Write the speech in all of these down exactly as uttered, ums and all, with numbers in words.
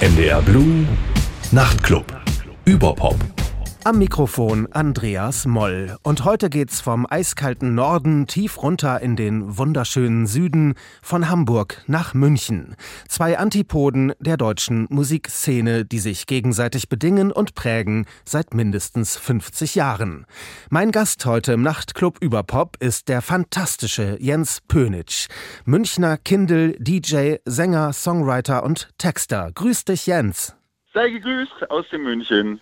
N D R Blue Nachtclub. Überpop. Am Mikrofon Andreas Moll. Und heute geht's vom eiskalten Norden tief runter in den wunderschönen Süden, von Hamburg nach München. Zwei Antipoden der deutschen Musikszene, die sich gegenseitig bedingen und prägen seit mindestens fünfzig Jahren. Mein Gast heute im Nachtclub Überpop ist der fantastische Jens Pönitsch. Münchner Kindl, D J, Sänger, Songwriter und Texter. Grüß dich, Jens. Sei gegrüßt aus dem München.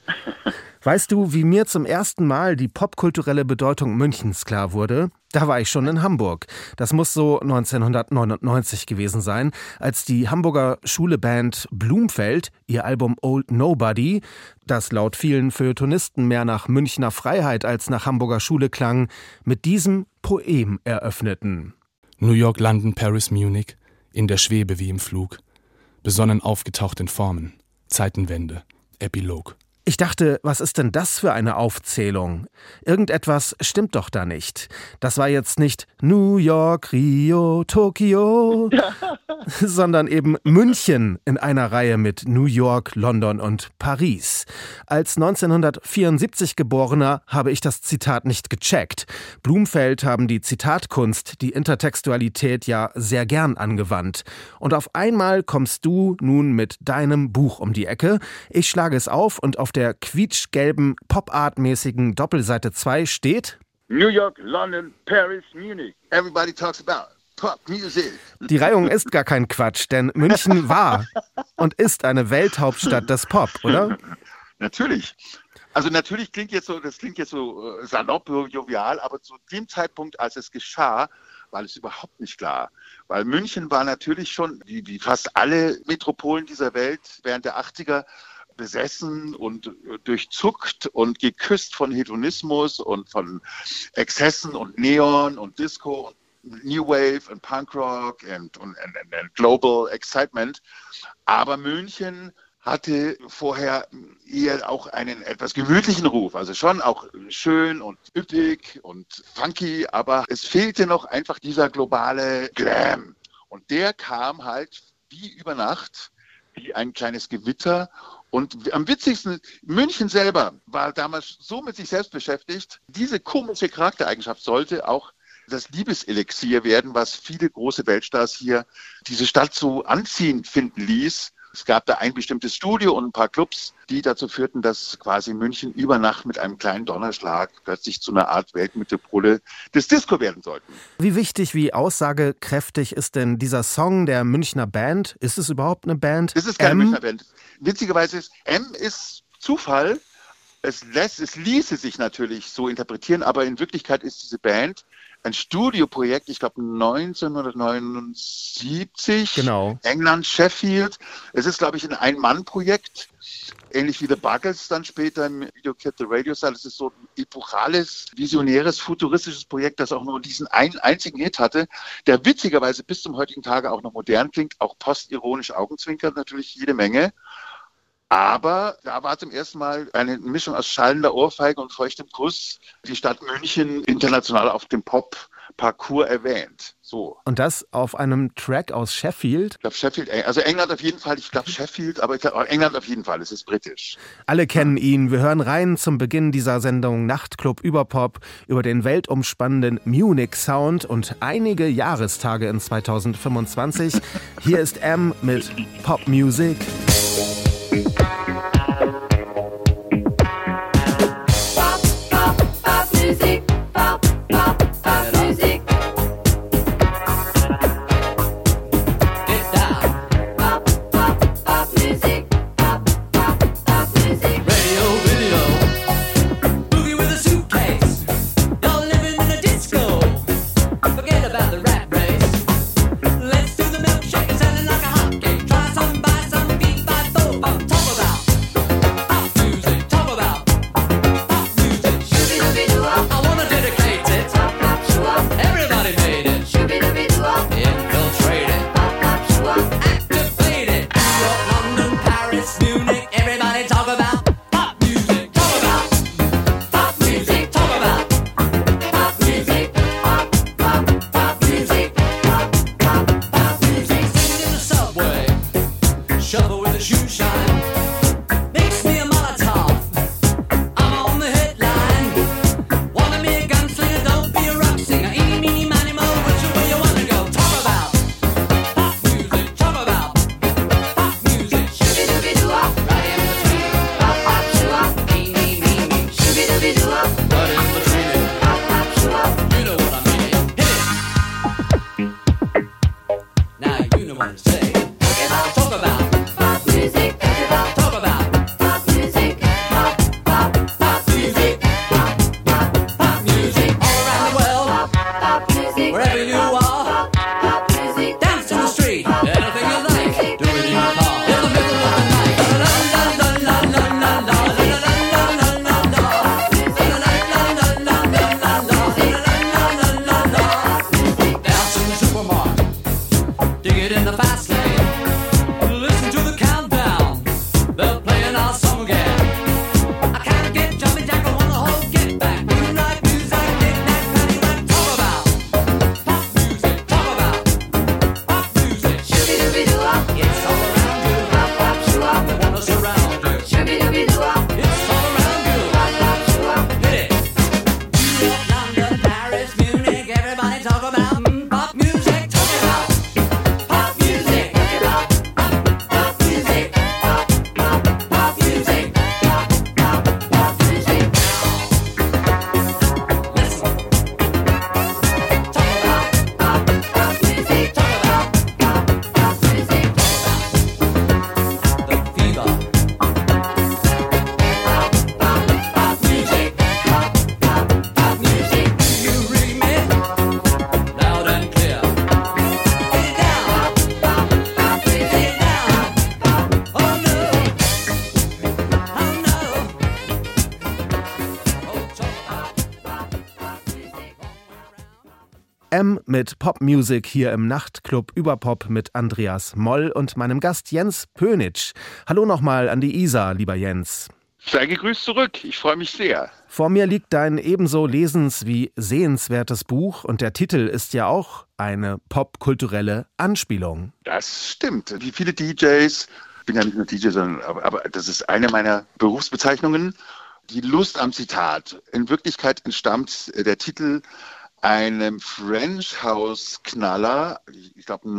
Weißt du, wie mir zum ersten Mal die popkulturelle Bedeutung Münchens klar wurde? Da war ich schon in Hamburg. Das muss so neunzehnhundertneunundneunzig gewesen sein, als die Hamburger Schuleband Blumfeld ihr Album Old Nobody, das laut vielen Feuilletonisten mehr nach Münchner Freiheit als nach Hamburger Schule klang, mit diesem Poem eröffneten. New York, London, Paris, Munich, in der Schwebe wie im Flug, besonnen aufgetaucht in Formen, Zeitenwende, Epilog. Ich dachte, was ist denn das für eine Aufzählung? Irgendetwas stimmt doch da nicht. Das war jetzt nicht New York, Rio, Tokio, sondern eben München in einer Reihe mit New York, London und Paris. Als neunzehnhundertvierundsiebzig Geborener habe ich das Zitat nicht gecheckt. Blumfeld haben die Zitatkunst, die Intertextualität ja sehr gern angewandt. Und auf einmal kommst du nun mit deinem Buch um die Ecke. Ich schlage es auf und auf der der quietschgelben, Pop-Art-mäßigen Doppelseite zwei steht: New York, London, Paris, Munich. Everybody talks about pop music. Die Reihung ist gar kein Quatsch, denn München war und ist eine Welthauptstadt des Pop, oder? Natürlich. Also natürlich klingt jetzt so, das klingt jetzt so äh, salopp, jovial, aber zu dem Zeitpunkt, als es geschah, war es überhaupt nicht klar. Weil München war natürlich schon, wie, wie fast alle Metropolen dieser Welt während der achtziger, besessen und durchzuckt und geküsst von Hedonismus und von Exzessen und Neon und Disco und New Wave und Punkrock und, und, und, und Global Excitement. Aber München hatte vorher eher auch einen etwas gemütlichen Ruf, also schon auch schön und üppig und funky, aber es fehlte noch einfach dieser globale Glam. Und der kam halt wie über Nacht, wie ein kleines Gewitter. Und am witzigsten, München selber war damals so mit sich selbst beschäftigt. Diese komische Charaktereigenschaft sollte auch das Liebeselixier werden, was viele große Weltstars hier diese Stadt so anziehend finden ließ. Es gab da ein bestimmtes Studio und ein paar Clubs, die dazu führten, dass quasi München über Nacht mit einem kleinen Donnerschlag plötzlich zu einer Art Weltmetropole des Disco werden sollten. Wie wichtig, wie aussagekräftig ist denn dieser Song der Münchner Band? Ist es überhaupt eine Band? Es ist keine M? Münchner Band. Witzigerweise ist M ist Zufall. Es, lässt, es ließe sich natürlich so interpretieren, aber in Wirklichkeit ist diese Band ein Studioprojekt, ich glaube neunzehnhundertneunundsiebzig, genau. England, Sheffield. Es ist, glaube ich, ein Ein-Mann-Projekt, ähnlich wie The Buggles dann später im Videoclip The Radio Star. Es ist so ein epochales, visionäres, futuristisches Projekt, das auch nur diesen einen einzigen Hit hatte, der witzigerweise bis zum heutigen Tage auch noch modern klingt, auch postironisch augenzwinkert natürlich jede Menge. Aber da war zum ersten Mal eine Mischung aus schallender Ohrfeige und feuchtem Kuss die Stadt München international auf dem Pop-Parcours erwähnt. So. Und das auf einem Track aus Sheffield? Ich glaube Sheffield, also England auf jeden Fall, ich glaube Sheffield, aber ich glaub, England auf jeden Fall, es ist britisch. Alle kennen ihn. Wir hören rein zum Beginn dieser Sendung Nachtclub Überpop über den weltumspannenden Munich-Sound und einige Jahrestage in zweitausendfünfundzwanzig. Hier ist M mit Pop Music. Let's do the milkshake and sell it like a hotcake. Try some, buy some, beat by four. On top of that. M mit Popmusik hier im Nachtclub über Pop mit Andreas Moll und meinem Gast Jens Pönitsch. Hallo nochmal an die Isa, lieber Jens. Sei gegrüßt zurück, ich freue mich sehr. Vor mir liegt dein ebenso lesens- wie sehenswertes Buch und der Titel ist ja auch eine popkulturelle Anspielung. Das stimmt. Wie viele D Js, ich bin ja nicht nur D J, sondern aber, aber das ist eine meiner Berufsbezeichnungen, die Lust am Zitat. In Wirklichkeit entstammt der Titel einem French House Knaller, ich glaube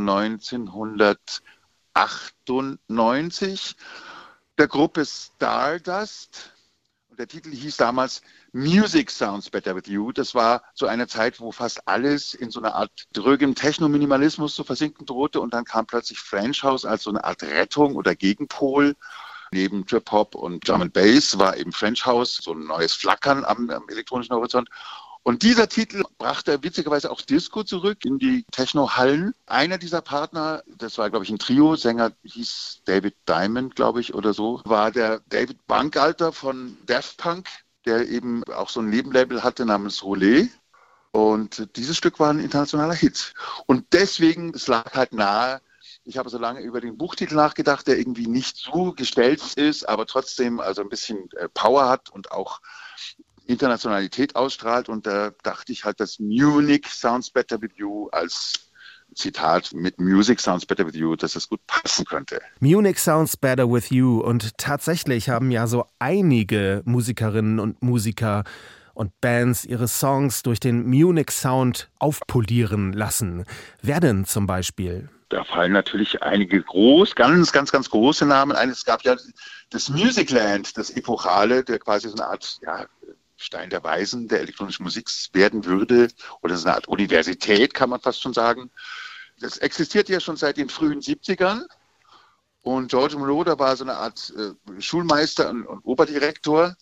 neunzehnhundertachtundneunzig, der Gruppe Stardust. Und der Titel hieß damals Music Sounds Better With You. Das war so eine Zeit, wo fast alles in so einer Art drögem Techno-Minimalismus zu versinken drohte. Und dann kam plötzlich French House als so eine Art Rettung oder Gegenpol. Neben Trip-Hop und Drum and Bass war eben French House so ein neues Flackern am, am elektronischen Horizont. Und dieser Titel brachte witzigerweise auch Disco zurück in die Techno-Hallen. Einer dieser Partner, das war, glaube ich, ein Trio, Sänger hieß David Diamond, glaube ich, oder so, war der David Bangalter von Daft Punk, der eben auch so ein Nebenlabel hatte namens Roulé. Und dieses Stück war ein internationaler Hit. Und deswegen, es lag halt nahe, ich habe so lange über den Buchtitel nachgedacht, der irgendwie nicht so gestellt ist, aber trotzdem also ein bisschen Power hat und auch Internationalität ausstrahlt. Und da dachte ich halt, dass Munich Sounds Better With You als Zitat mit Music Sounds Better With You, dass das gut passen könnte. Munich Sounds Better With You. Und tatsächlich haben ja so einige Musikerinnen und Musiker und Bands ihre Songs durch den Munich Sound aufpolieren lassen. Wer denn zum Beispiel? Da fallen natürlich einige groß, ganz, ganz, ganz große Namen ein. Es gab ja das Musicland, das Epochale, der quasi so eine Art, ja, Stein der Weisen der elektronischen Musik werden würde, oder so eine Art Universität, kann man fast schon sagen. Das existiert ja schon seit den frühen siebzigern und Giorgio Moroder war so eine Art äh, Schulmeister und, und Oberdirektor,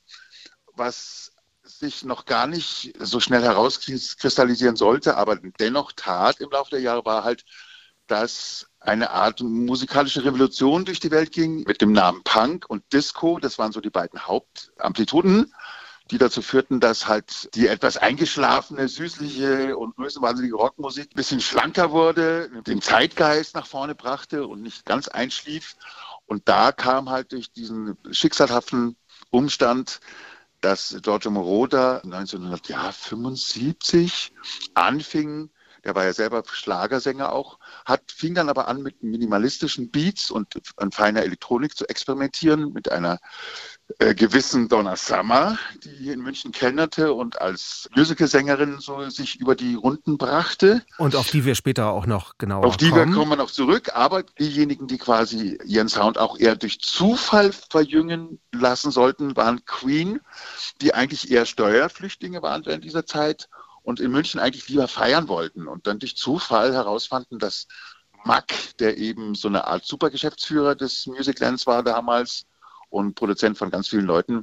was sich noch gar nicht so schnell herauskristallisieren sollte, aber dennoch tat im Laufe der Jahre, war halt, dass eine Art musikalische Revolution durch die Welt ging mit dem Namen Punk und Disco. Das waren so die beiden Hauptamplituden, die dazu führten, dass halt die etwas eingeschlafene, süßliche und größenwahnsinnige Rockmusik ein bisschen schlanker wurde, den Zeitgeist nach vorne brachte und nicht ganz einschlief. Und da kam halt durch diesen schicksalhaften Umstand, dass Giorgio Moroder neunzehnhundertfünfundsiebzig anfing, der war ja selber Schlagersänger auch, hat, fing dann aber an mit minimalistischen Beats und an feiner Elektronik zu experimentieren mit einer äh, gewissen Donna Summer, die hier in München kellnerte und als Musicalsängerin so sich über die Runden brachte. Und auf die wir später auch noch genauer Auf die kommen. wir kommen wir noch zurück, aber diejenigen, die quasi ihren Sound auch eher durch Zufall verjüngen lassen sollten, waren Queen, die eigentlich eher Steuerflüchtlinge waren in dieser Zeit und in München eigentlich lieber feiern wollten und dann durch Zufall herausfanden, dass Mack, der eben so eine Art Supergeschäftsführer des Musiclands war damals und Produzent von ganz vielen Leuten,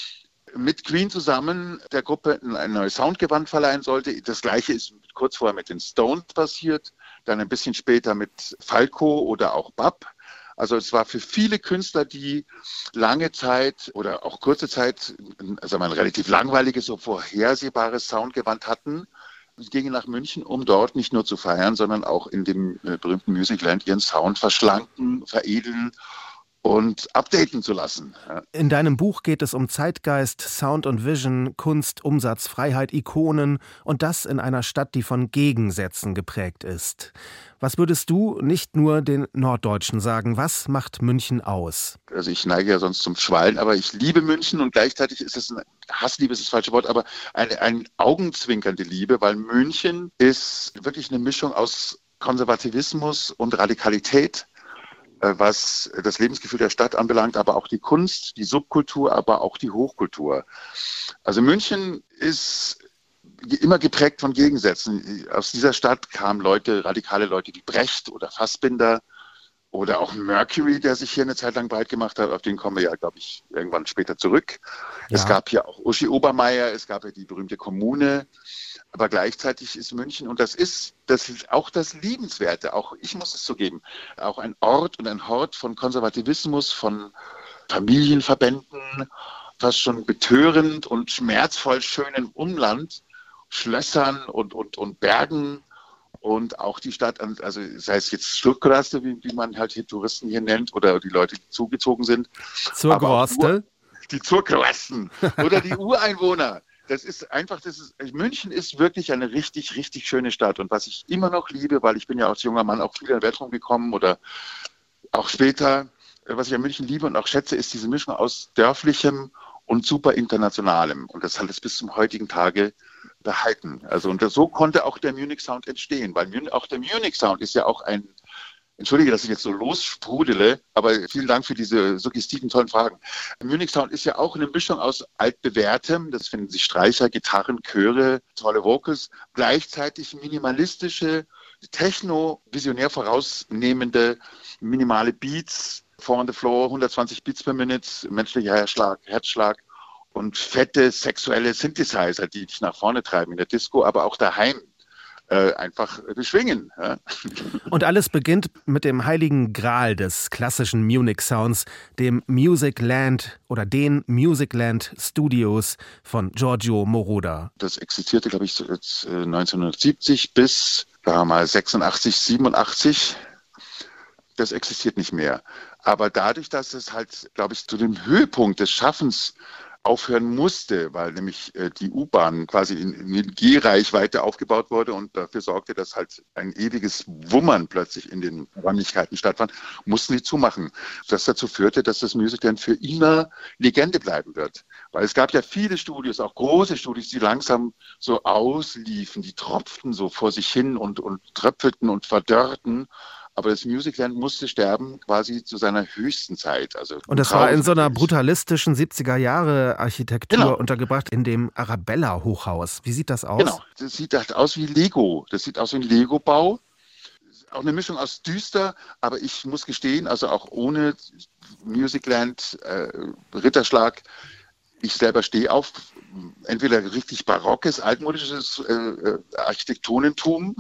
mit Queen zusammen der Gruppe ein neues Soundgewand verleihen sollte. Das Gleiche ist kurz vorher mit den Stones passiert, dann ein bisschen später mit Falco oder auch Bab. Also es war für viele Künstler, die lange Zeit oder auch kurze Zeit, also ein relativ langweiliges, so vorhersehbares Soundgewand hatten, gingen nach München, um dort nicht nur zu feiern, sondern auch in dem äh, berühmten Musicland ihren Sound verschlanken, veredeln und updaten zu lassen. Ja. In deinem Buch geht es um Zeitgeist, Sound und Vision, Kunst, Umsatz, Freiheit, Ikonen und das in einer Stadt, die von Gegensätzen geprägt ist. Was würdest du nicht nur den Norddeutschen sagen? Was macht München aus? Also ich neige ja sonst zum Schwallen, aber ich liebe München und gleichzeitig ist es ein Hassliebe, ist das falsche Wort, aber eine, eine augenzwinkernde Liebe, weil München ist wirklich eine Mischung aus Konservativismus und Radikalität, was das Lebensgefühl der Stadt anbelangt, aber auch die Kunst, die Subkultur, aber auch die Hochkultur. Also München ist immer geprägt von Gegensätzen. Aus dieser Stadt kamen Leute, radikale Leute wie Brecht oder Fassbinder oder auch Mercury, der sich hier eine Zeit lang breit gemacht hat. Auf den kommen wir ja, glaube ich, irgendwann später zurück. Ja. Es gab hier auch Uschi Obermeier, es gab ja die berühmte Kommune. Aber gleichzeitig ist München, und das ist, das ist auch das Liebenswerte, auch ich muss es zugeben, auch ein Ort und ein Hort von Konservativismus, von Familienverbänden, fast schon betörend und schmerzvoll schönem Umland, Schlössern und, und, und Bergen und auch die Stadt, also sei es jetzt Schluckraste, wie, wie man halt hier Touristen hier nennt, oder die Leute, die zugezogen sind. Zur Groste? Die Zurkrasten oder die Ureinwohner. Das ist einfach, das ist, München ist wirklich eine richtig, richtig schöne Stadt. Und was ich immer noch liebe, weil ich bin ja als junger Mann auch viel in Wettrum gekommen oder auch später, was ich an München liebe und auch schätze, ist diese Mischung aus dörflichem und super internationalem. Und das hat es bis zum heutigen Tage behalten. Also und so konnte auch der Munich Sound entstehen, weil auch der Munich Sound ist ja auch ein, entschuldige, dass ich jetzt so lossprudele, aber vielen Dank für diese suggestiven, tollen Fragen. Munich Sound ist ja auch eine Mischung aus altbewährtem, das finden sich Streicher, Gitarren, Chöre, tolle Vocals, gleichzeitig minimalistische, Techno, visionär vorausnehmende, minimale Beats, four on the floor, hundertzwanzig Beats per Minute, menschlicher Herzschlag, Herzschlag und fette sexuelle Synthesizer, die dich nach vorne treiben in der Disco, aber auch daheim. Äh, einfach beschwingen. Ja. Und alles beginnt mit dem heiligen Gral des klassischen Munich Sounds, dem Musicland oder den Musicland Studios von Giorgio Moroder. Das existierte, glaube ich, jetzt, äh, neunzehnhundertsiebzig bis damals sechsundachtzig, siebenundachtzig. Das existiert nicht mehr. Aber dadurch, dass es halt, glaube ich, zu dem Höhepunkt des Schaffens aufhören musste, weil nämlich äh, die U-Bahn quasi in, in Gehreichweite aufgebaut wurde und dafür sorgte, dass halt ein ewiges Wummern plötzlich in den Räumlichkeiten stattfand, mussten sie zumachen. Das dazu führte, dass das Musicland für immer Legende bleiben wird. Weil es gab ja viele Studios, auch große Studios, die langsam so ausliefen, die tropften so vor sich hin und, und tröpfelten und verdörrten. Aber das Musicland musste sterben quasi zu seiner höchsten Zeit. Also und das war in so einer brutalistischen siebziger-Jahre-Architektur genau. untergebracht in dem Arabella-Hochhaus. Wie sieht das aus? Genau, das sieht halt aus wie Lego. Das sieht aus wie ein Lego-Bau. Auch eine Mischung aus düster, aber ich muss gestehen, also auch ohne Musicland, äh, Ritterschlag, ich selber stehe auf entweder richtig barockes, altmodisches äh, Architektonentum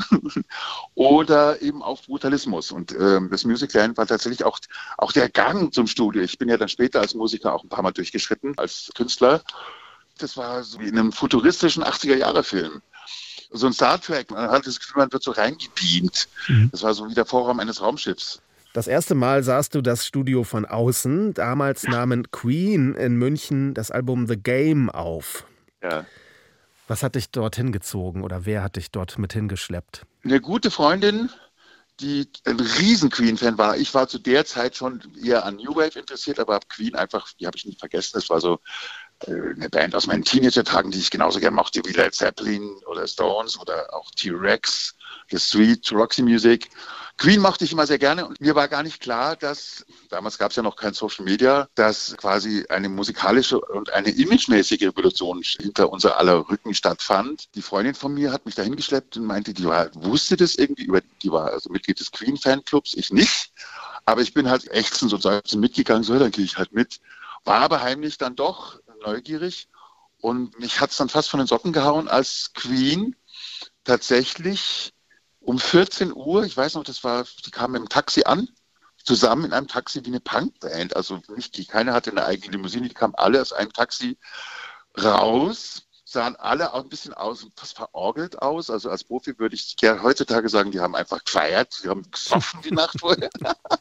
oder eben auf Brutalismus. Und äh, das Musicland war tatsächlich auch, auch der Gang zum Studio. Ich bin ja dann später als Musiker auch ein paar Mal durchgeschritten, als Künstler. Das war so wie in einem futuristischen achtziger-Jahre-Film. So ein Star Trek, man hat das Gefühl, man wird so reingebeamt. Mhm. Das war so wie der Vorraum eines Raumschiffs. Das erste Mal sahst du das Studio von außen. Damals nahmen Queen in München das Album The Game auf. Ja. Was hat dich dorthin gezogen oder wer hat dich dort mit hingeschleppt? Eine gute Freundin, die ein riesen Queen-Fan war. Ich war zu der Zeit schon eher an New Wave interessiert, aber habe Queen einfach, die habe ich nicht vergessen. Das war so äh, eine Band aus meinen Teenager-Tagen, die ich genauso gerne mochte wie Led Zeppelin oder Stones oder auch T-Rex, The Street, Roxy Music. Queen mochte ich immer sehr gerne und mir war gar nicht klar, dass, damals gab es ja noch kein Social Media, dass quasi eine musikalische und eine imagemäßige Revolution hinter unser aller Rücken stattfand. Die Freundin von mir hat mich dahin geschleppt und meinte, die war, wusste das irgendwie, über, die war also Mitglied des Queen-Fanclubs, ich nicht. Aber ich bin halt ächzend und so mitgegangen, so, dann gehe ich halt mit. War aber heimlich dann doch neugierig und mich hat es dann fast von den Socken gehauen, als Queen tatsächlich um vierzehn Uhr, ich weiß noch, das war, die kamen im Taxi an, zusammen in einem Taxi wie eine Punkband. Also nicht die, keiner hatte eine eigene Limousine, die kamen alle aus einem Taxi raus, sahen alle auch ein bisschen aus, fast verorgelt aus. Also als Profi würde ich ja heutzutage sagen, die haben einfach gefeiert, die haben gesoffen die Nacht vorher.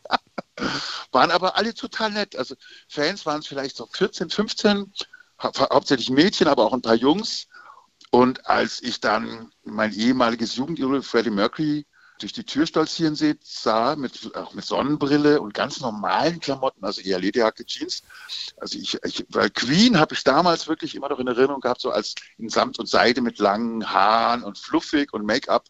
Waren aber alle total nett. Also Fans waren es vielleicht so vierzehn, fünfzehn, hau- hauptsächlich Mädchen, aber auch ein paar Jungs. Und als ich dann mein ehemaliges Jugendidol Freddie Mercury durch die Tür stolzieren sah, mit, auch mit Sonnenbrille und ganz normalen Klamotten, also eher Lederjacke, Jeans. Also ich, ich weil Queen habe ich damals wirklich immer noch in Erinnerung gehabt, so als in Samt und Seide mit langen Haaren und fluffig und Make-up.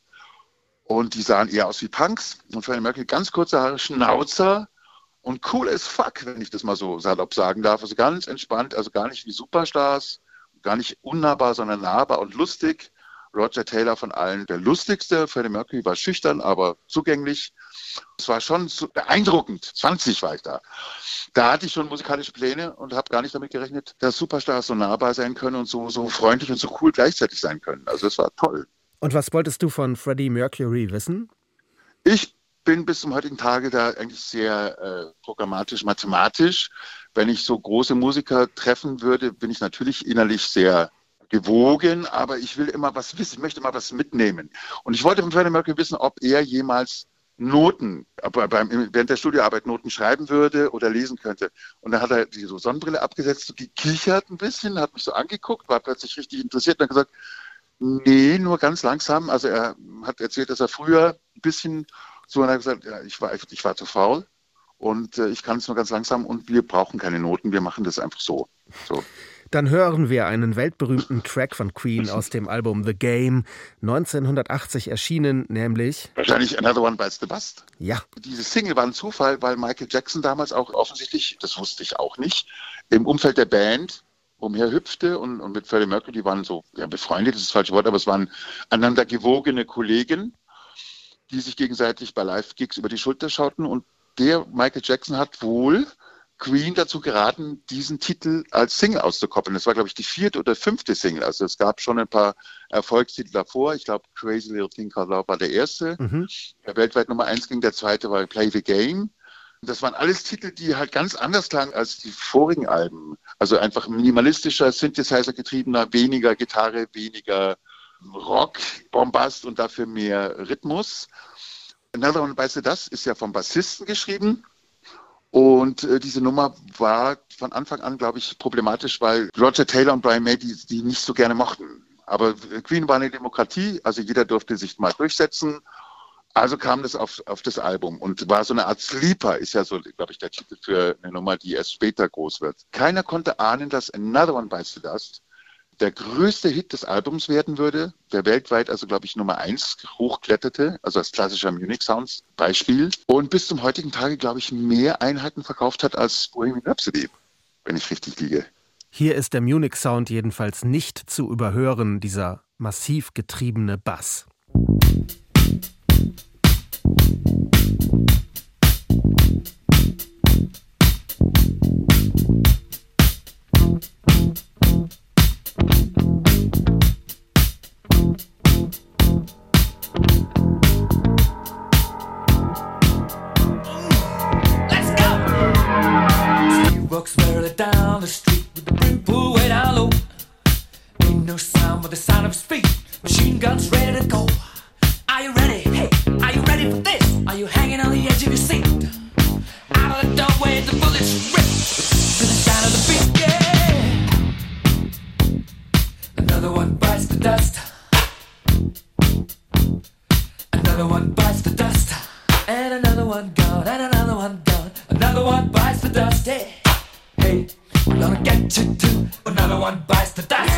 Und die sahen eher aus wie Punks. Und Freddie Mercury ganz kurze Haare, Schnauzer und cool as fuck, wenn ich das mal so salopp sagen darf. Also ganz entspannt, also gar nicht wie Superstars. Gar nicht unnahbar, sondern nahbar und lustig. Roger Taylor von allen der lustigste. Freddie Mercury war schüchtern, aber zugänglich. Es war schon so beeindruckend. zwanzig war ich da. Da hatte ich schon musikalische Pläne und habe gar nicht damit gerechnet, dass Superstars so nahbar sein können und so, so freundlich und so cool gleichzeitig sein können. Also es war toll. Und was wolltest du von Freddie Mercury wissen? Ich bin bis zum heutigen Tage da eigentlich sehr äh, programmatisch, mathematisch. Wenn ich so große Musiker treffen würde, bin ich natürlich innerlich sehr gewogen, aber ich will immer was wissen, ich möchte immer was mitnehmen. Und ich wollte von Freddie Mercury wissen, ob er jemals Noten, aber beim, während der Studioarbeit Noten schreiben würde oder lesen könnte. Und dann hat er die so Sonnenbrille abgesetzt, so gekichert ein bisschen, hat mich so angeguckt, war plötzlich richtig interessiert und hat gesagt, nee, nur ganz langsam. Also er hat erzählt, dass er früher ein bisschen so, und er hat gesagt, ja, ich war, ich war zu faul und äh, ich kann es nur ganz langsam und wir brauchen keine Noten, wir machen das einfach so. so. Dann hören wir einen weltberühmten Track von Queen aus dem Album The Game, neunzehnhundertachtzig erschienen, nämlich... Wahrscheinlich Another One Bites the Dust. Ja. Diese Single war ein Zufall, weil Michael Jackson damals auch offensichtlich, das wusste ich auch nicht, im Umfeld der Band umherhüpfte und, und mit Freddie Mercury, die waren so, ja, befreundet, das ist das falsche Wort, aber es waren einander gewogene Kollegen, die sich gegenseitig bei Live-Gigs über die Schulter schauten. Und der Michael Jackson hat wohl Queen dazu geraten, diesen Titel als Single auszukoppeln. Das war, glaube ich, die vierte oder fünfte Single. Also es gab schon ein paar Erfolgstitel davor. Ich glaube, Crazy Little Thing Called Love war der erste, mhm. der weltweit Nummer eins ging. Der zweite war Play the Game. Das waren alles Titel, die halt ganz anders klangen als die vorigen Alben. Also einfach minimalistischer, Synthesizer-getriebener, weniger Gitarre, weniger Rock, Bombast und dafür mehr Rhythmus. Another One Bites the Dust ist ja vom Bassisten geschrieben. Und äh, diese Nummer war von Anfang an, glaube ich, problematisch, weil Roger Taylor und Brian May die, die nicht so gerne mochten. Aber Queen war eine Demokratie, also jeder durfte sich mal durchsetzen. Also kam das auf, auf das Album und war so eine Art Sleeper, ist ja so, glaube ich, der Titel für eine Nummer, die erst später groß wird. Keiner konnte ahnen, dass Another One Bites the Dust der größte Hit des Albums werden würde, der weltweit also, glaube ich, Nummer eins hochkletterte, also als klassischer Munich Sounds Beispiel. Und bis zum heutigen Tage, glaube ich, mehr Einheiten verkauft hat als Bohemian Rhapsody, wenn ich richtig liege. Hier ist der Munich Sound jedenfalls nicht zu überhören, dieser massiv getriebene Bass. Walks merrily down the street with the brim pulled way down low. Ain't no sound but the sound of his feet. Machine guns ready to go. Are you ready? Hey, are you ready for this? Are you hanging on the edge of your seat? Out of the doorway, the bullets rip to the sound of the beat. Yeah. Another one bites the dust. Hey, we're gonna get you too. Another one bites the dust.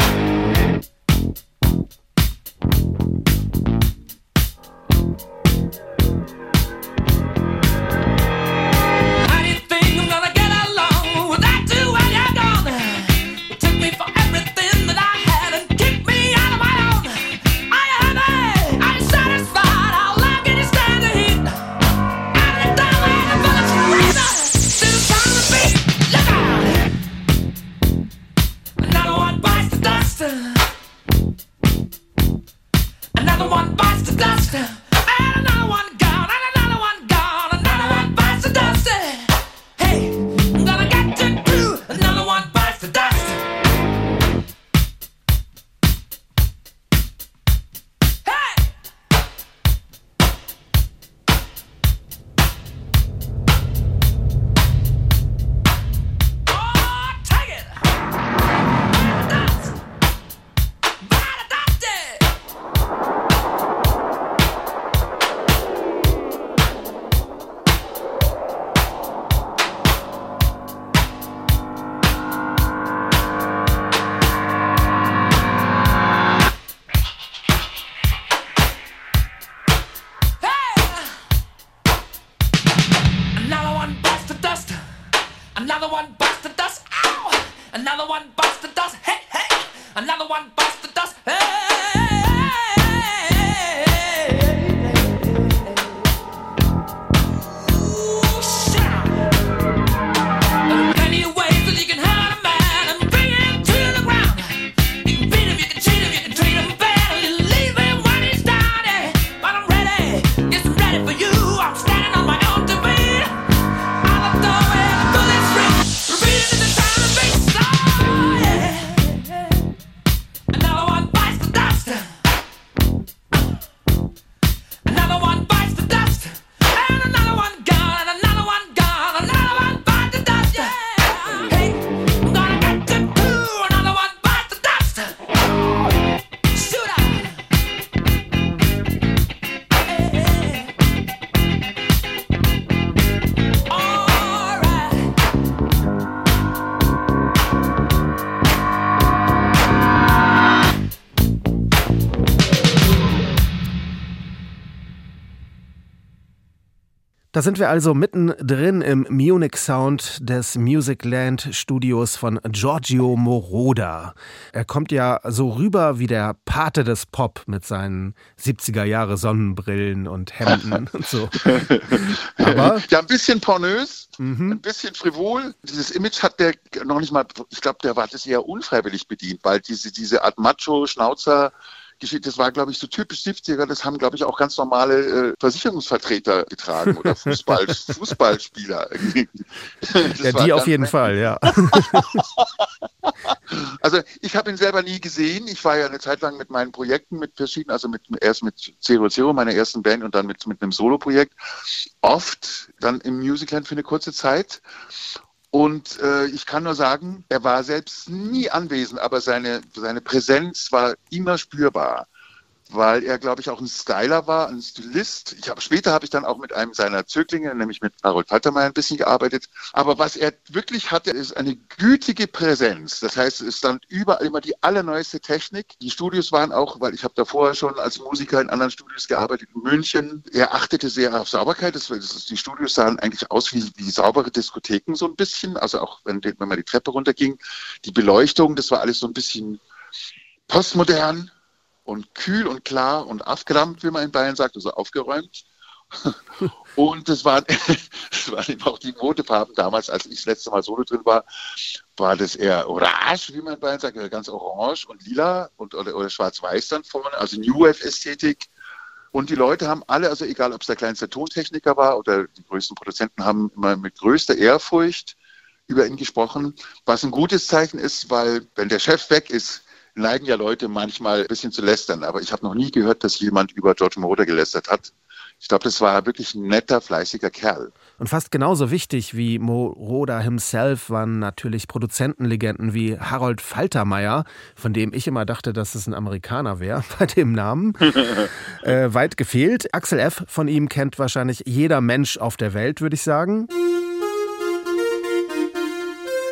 Da sind wir also mittendrin im Munich Sound des Musicland Studios von Giorgio Moroder. Er kommt ja so rüber wie der Pate des Pop mit seinen siebziger Jahre Sonnenbrillen und Hemden und so. Aber ja, ein bisschen pornös, mhm. ein bisschen frivol. Dieses Image hat der noch nicht mal, ich glaube, der war das eher unfreiwillig bedient, weil diese, diese Art Macho-Schnauzer Geschichte, das war, glaube ich, so typisch siebziger, das haben, glaube ich, auch ganz normale äh, Versicherungsvertreter getragen oder Fußball, Fußballspieler. Ja, die auf jeden Fall, ja. Also ich habe ihn selber nie gesehen. Ich war ja eine Zeit lang mit meinen Projekten, mit verschiedenen, also mit, erst mit Zero Zero, meiner ersten Band, und dann mit, mit einem Solo-Projekt, oft dann im Musicland für eine kurze Zeit. Und äh, ich kann nur sagen, er war selbst nie anwesend, aber seine, seine Präsenz war immer spürbar, weil er, glaube ich, auch ein Styler war, ein Stylist. Ich hab, später habe ich dann auch mit einem seiner Zöglinge, nämlich mit Harold Faltermeier, ein bisschen gearbeitet. Aber was er wirklich hatte, ist eine gütige Präsenz. Das heißt, es stand überall immer die allerneueste Technik. Die Studios waren auch, weil ich habe davor schon als Musiker in anderen Studios gearbeitet, in München. Er achtete sehr auf Sauberkeit. Das, das, die Studios sahen eigentlich aus wie, wie saubere Diskotheken so ein bisschen. Also auch wenn, wenn man die Treppe runterging. Die Beleuchtung, das war alles so ein bisschen postmodern und kühl und klar und aufgeräumt, wie man in Bayern sagt, also aufgeräumt. Und das waren, das waren eben auch die Modefarben damals, als ich das letzte Mal solo drin war, war das eher orange, wie man in Bayern sagt, ganz orange und lila und, oder, oder schwarz-weiß dann vorne, also New Wave-Ästhetik. Und die Leute haben alle, also egal ob es der kleinste Tontechniker war oder die größten Produzenten, haben immer mit größter Ehrfurcht über ihn gesprochen, was ein gutes Zeichen ist, weil wenn der Chef weg ist, neigen ja Leute manchmal ein bisschen zu lästern, aber ich habe noch nie gehört, dass jemand über Giorgio Moroder gelästert hat. Ich glaube, das war wirklich ein netter, fleißiger Kerl. Und fast genauso wichtig wie Moroder himself waren natürlich Produzentenlegenden wie Harold Faltermeier, von dem ich immer dachte, dass es ein Amerikaner wäre, bei dem Namen. äh, weit gefehlt. Axel F. von ihm kennt wahrscheinlich jeder Mensch auf der Welt, würde ich sagen.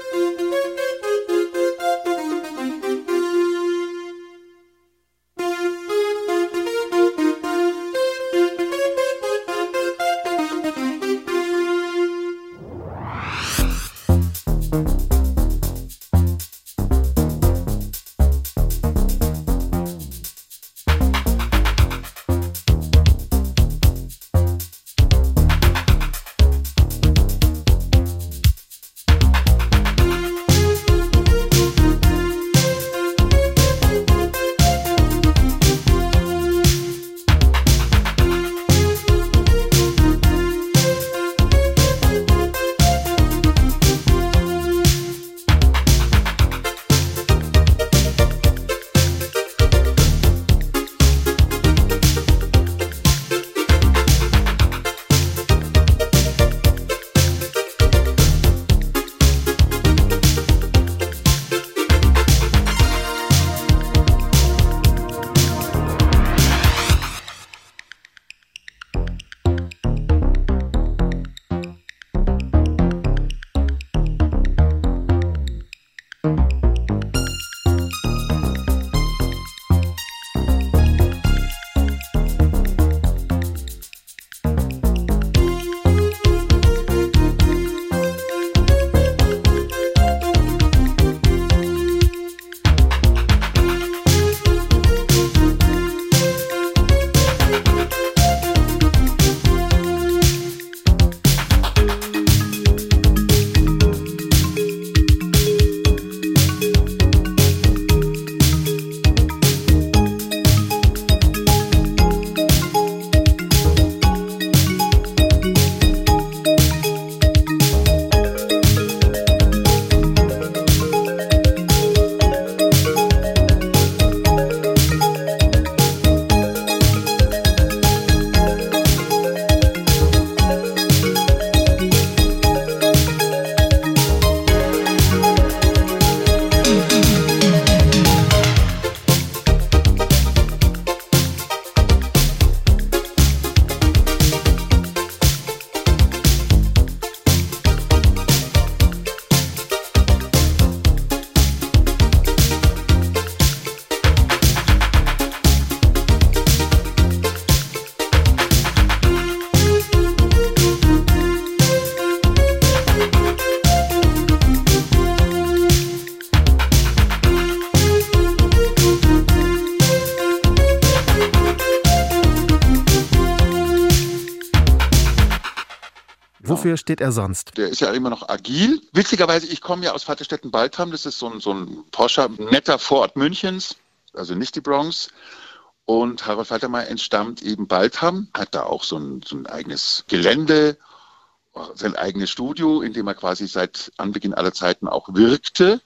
Wofür steht er sonst? Der ist ja immer noch agil. Witzigerweise, ich komme ja aus Vaterstetten-Baltham. Das ist so ein, so ein Porscher, netter Vorort Münchens, also nicht die Bronx. Und Harold Faltermeyer entstammt eben Baltham, hat da auch so ein, so ein eigenes Gelände, sein eigenes Studio, in dem er quasi seit Anbeginn aller Zeiten auch wirkte.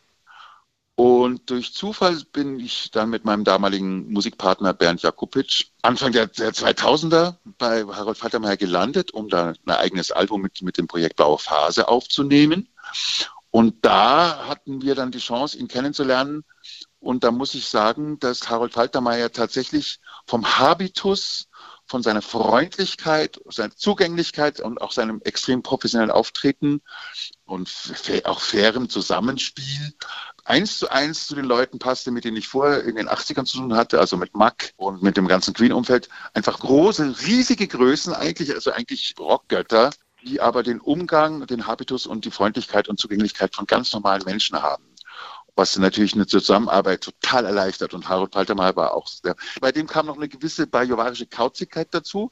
Und durch Zufall bin ich dann mit meinem damaligen Musikpartner Bernd Jakubitsch Anfang der, der zweitausender bei Harold Faltermeyer gelandet, um da ein eigenes Album mit, mit dem Projekt Blaue Phase aufzunehmen. Und da hatten wir dann die Chance, ihn kennenzulernen. Und da muss ich sagen, dass Harold Faltermeyer tatsächlich vom Habitus, von seiner Freundlichkeit, seiner Zugänglichkeit und auch seinem extrem professionellen Auftreten und auch fairem Zusammenspiel eins zu eins zu den Leuten passte, mit denen ich vorher in den achtzigern zu tun hatte, also mit Mack und mit dem ganzen Queen-Umfeld. Einfach große, riesige Größen eigentlich, also eigentlich Rockgötter, die aber den Umgang, den Habitus und die Freundlichkeit und Zugänglichkeit von ganz normalen Menschen haben. Was natürlich eine Zusammenarbeit total erleichtert. Und Harold Faltermeyer war auch sehr. Bei dem kam noch eine gewisse bajuwarische Kauzigkeit dazu.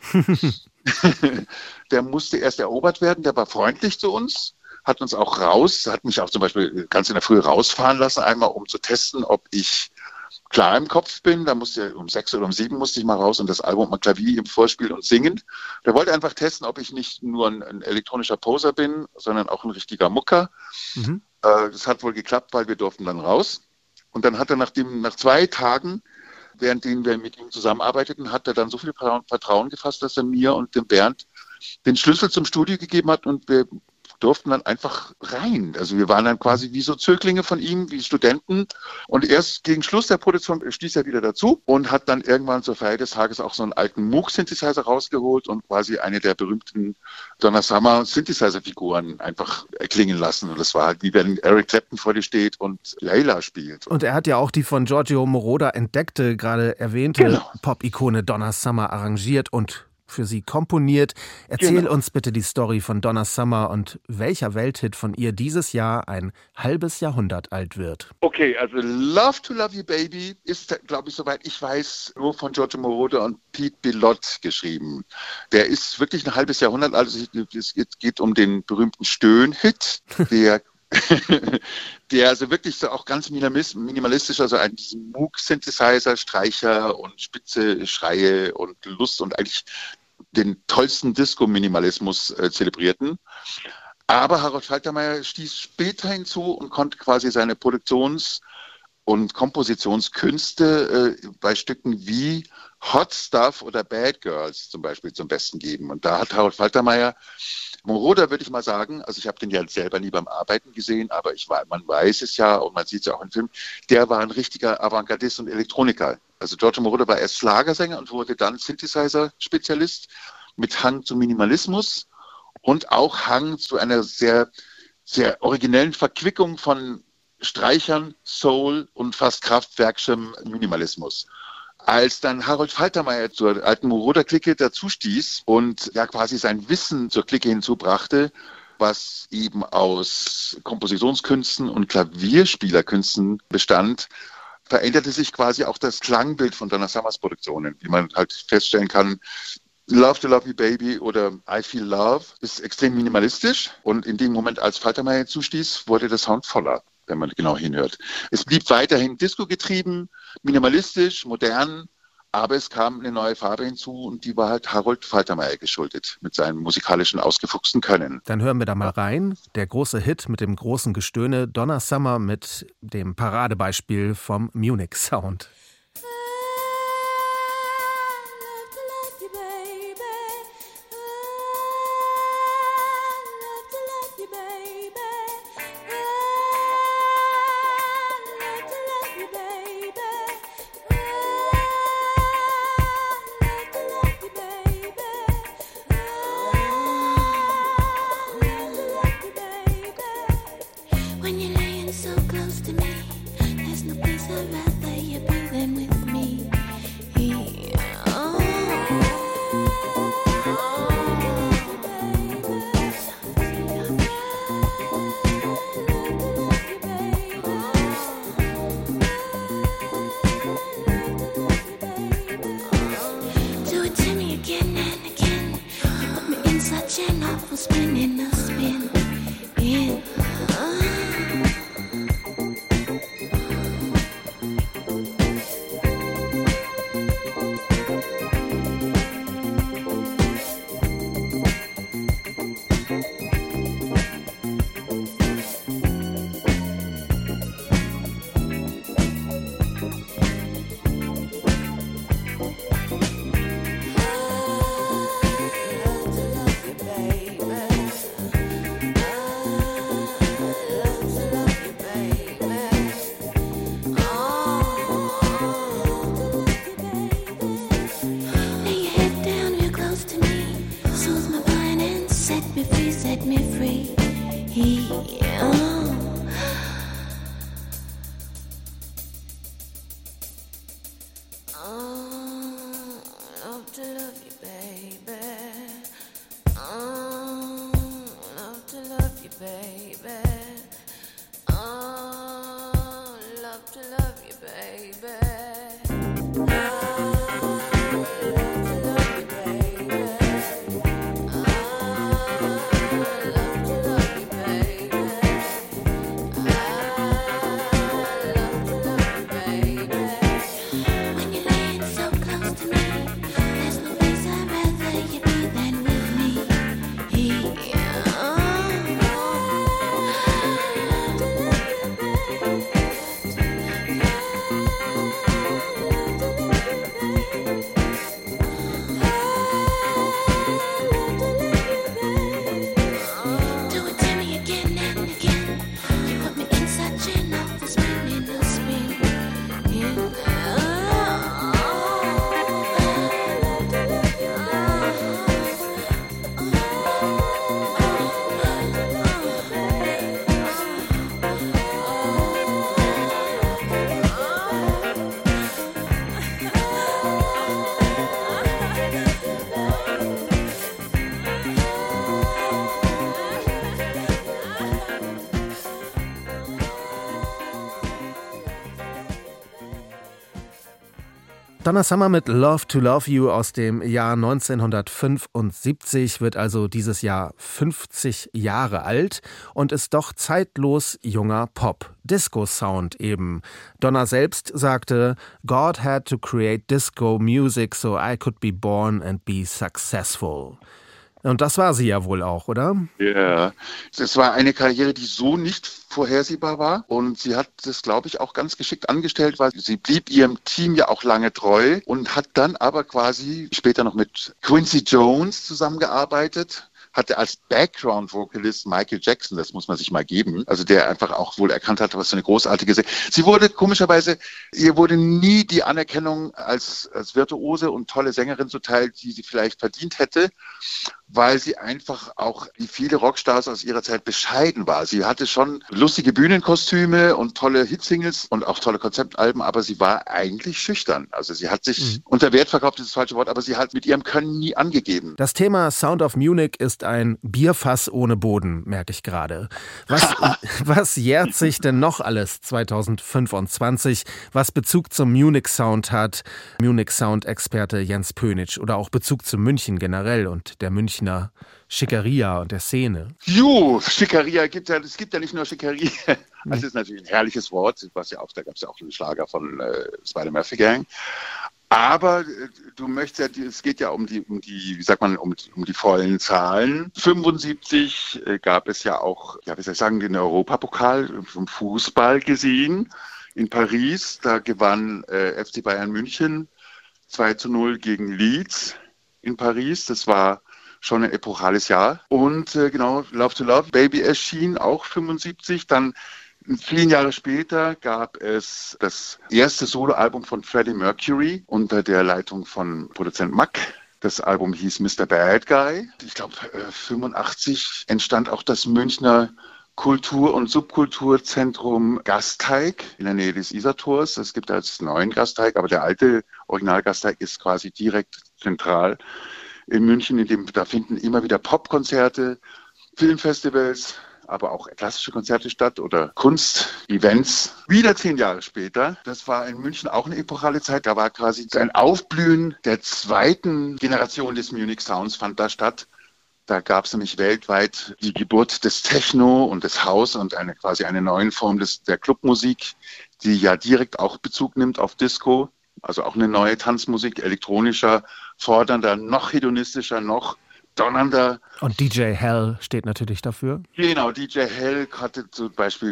Der musste erst erobert werden, der war freundlich zu uns, hat uns auch raus, hat mich auch zum Beispiel ganz in der Früh rausfahren lassen, einmal um zu testen, ob ich klar im Kopf bin. Da musste um sechs oder um sieben musste ich mal raus und das Album mal Klavier im Vorspiel und singen. Der wollte einfach testen, ob ich nicht nur ein, ein elektronischer Poser bin, sondern auch ein richtiger Mucker. Mhm. Äh, das hat wohl geklappt, weil wir durften dann raus. Und dann hat er nach, dem, nach zwei Tagen, während denen wir mit ihm zusammenarbeiteten, hat er dann so viel Vertrauen gefasst, dass er mir und dem Bernd den Schlüssel zum Studio gegeben hat und wir durften dann einfach rein. Also wir waren dann quasi wie so Zöglinge von ihm, wie Studenten. Und erst gegen Schluss der Produktion stieß er wieder dazu und hat dann irgendwann zur Feier des Tages auch so einen alten Moog-Synthesizer rausgeholt und quasi eine der berühmten Donna Summer-Synthesizer-Figuren einfach erklingen lassen. Und das war halt wie wenn Eric Clapton vor dir steht und Layla spielt. Und er hat ja auch die von Giorgio Moroder entdeckte, gerade erwähnte genau. Pop-Ikone Donna Summer arrangiert und für sie komponiert. Erzähl Genau. uns bitte die Story von Donna Summer und welcher Welthit von ihr dieses Jahr ein halbes Jahrhundert alt wird. Okay, also Love to Love You Baby ist, glaube ich, soweit ich weiß, nur von Giorgio Moroder und Pete Bellotte geschrieben. Der ist wirklich ein halbes Jahrhundert alt. Also es geht um den berühmten Stöhn-Hit, der der also wirklich so auch ganz minimalistisch, also ein Moog-Synthesizer, Streicher und spitze Schreie und Lust und eigentlich den tollsten Disco-Minimalismus äh, zelebrierten. Aber Harold Faltermeyer stieß später hinzu und konnte quasi seine Produktions- und Kompositionskünste äh, bei Stücken wie Hot Stuff oder Bad Girls zum Beispiel zum Besten geben. Und da hat Harold Faltermeyer, Moroder würde ich mal sagen, also ich habe den ja selber nie beim Arbeiten gesehen, aber ich war, man weiß es ja und man sieht es ja auch im Film, der war ein richtiger Avantgardist und Elektroniker. Also Giorgio Moroder war erst Schlagersänger und wurde dann Synthesizer-Spezialist mit Hang zum Minimalismus und auch Hang zu einer sehr, sehr originellen Verquickung von Streichern, Soul und fast kraftwerkschem Minimalismus. Als dann Harold Faltermeyer zur alten Moroder-Clique dazu stieß und ja quasi sein Wissen zur Clique hinzubrachte, was eben aus Kompositionskünsten und Klavierspielerkünsten bestand, veränderte sich quasi auch das Klangbild von Donna Summers Produktionen. Wie man halt feststellen kann, Love to Love You Baby oder I Feel Love ist extrem minimalistisch und in dem Moment, als Faltermeyer zustieß, wurde der Sound voller, wenn man genau hinhört. Es blieb weiterhin Disco-getrieben, minimalistisch, modern, aber es kam eine neue Farbe hinzu und die war halt Harold Faltermeyer geschuldet mit seinem musikalischen ausgefuchsten Können. Dann hören wir da mal rein. Der große Hit mit dem großen Gestöhne, Donna Summer mit dem Paradebeispiel vom Munich Sound. Donna Summer mit Love to Love You aus dem Jahr neunzehnhundertfünfundsiebzig wird also dieses Jahr fünfzig Jahre alt und ist doch zeitlos junger Pop. Disco-Sound eben. Donna selbst sagte, God had to create disco music so I could be born and be successful. Und das war sie ja wohl auch, oder? Ja, es war eine Karriere, die so nicht vorhersehbar war. Und sie hat das, glaube ich, auch ganz geschickt angestellt, weil sie blieb ihrem Team ja auch lange treu und hat dann aber quasi später noch mit Quincy Jones zusammengearbeitet. Hatte als Background-Vocalist Michael Jackson, das muss man sich mal geben, also der einfach auch wohl erkannt hat, was für eine großartige Se- Sie wurde komischerweise, ihr wurde nie die Anerkennung als, als Virtuose und tolle Sängerin zuteil, die sie vielleicht verdient hätte, weil sie einfach auch, wie viele Rockstars aus ihrer Zeit, bescheiden war. Sie hatte schon lustige Bühnenkostüme und tolle Hitsingles und auch tolle Konzeptalben, aber sie war eigentlich schüchtern. Also sie hat sich mhm. unter Wert verkauft, das ist das falsche Wort, aber sie hat mit ihrem Können nie angegeben. Das Thema Sound of Munich ist ein Bierfass ohne Boden, merke ich gerade. Was, was jährt sich denn noch alles zweitausendfünfundzwanzig, was Bezug zum Munich-Sound hat? Munich-Sound-Experte Jens Pönitsch oder auch Bezug zu München generell und der Münchner Schickeria und der Szene. Jo, Schickeria gibt ja, es gibt ja nicht nur Schickeria. Das ist natürlich ein herrliches Wort, was ja auch, da gab es ja auch einen Schlager von äh, Spider-Murphy Gang. Aber äh, du möchtest ja, es geht ja um die, um die, wie sagt man, um, um die vollen Zahlen. fünfundsiebzig äh, gab es ja auch, ja, wie soll ich sagen, den Europapokal vom Fußball gesehen in Paris. Da gewann äh, F C Bayern München zwei zu null gegen Leeds in Paris. Das war schon ein epochales Jahr. Und äh, genau, Love to Love, Baby erschien auch fünfundsiebzig. Dann vielen Jahre später gab es das erste Soloalbum von Freddie Mercury unter der Leitung von Produzent Mack. Das Album hieß Mister Bad Guy. Ich glaube, äh, fünfundachtzig entstand auch das Münchner Kultur- und Subkulturzentrum Gasteig in der Nähe des Isartors. Es gibt als neuen Gasteig, aber der alte Original-Gasteig ist quasi direkt zentral in München, in dem, da finden immer wieder Popkonzerte, Filmfestivals, aber auch klassische Konzerte statt oder Kunst-Events. Wieder zehn Jahre später, das war in München auch eine epochale Zeit, da war quasi ein Aufblühen der zweiten Generation des Munich Sounds fand da statt. Da gab es nämlich weltweit die Geburt des Techno und des House und eine quasi eine neue Form des, der Clubmusik, die ja direkt auch Bezug nimmt auf Disco. Also auch eine neue Tanzmusik, elektronischer, fordernder, noch hedonistischer, noch donnernder. Und D J Hell steht natürlich dafür. Genau, D J Hell hatte zum Beispiel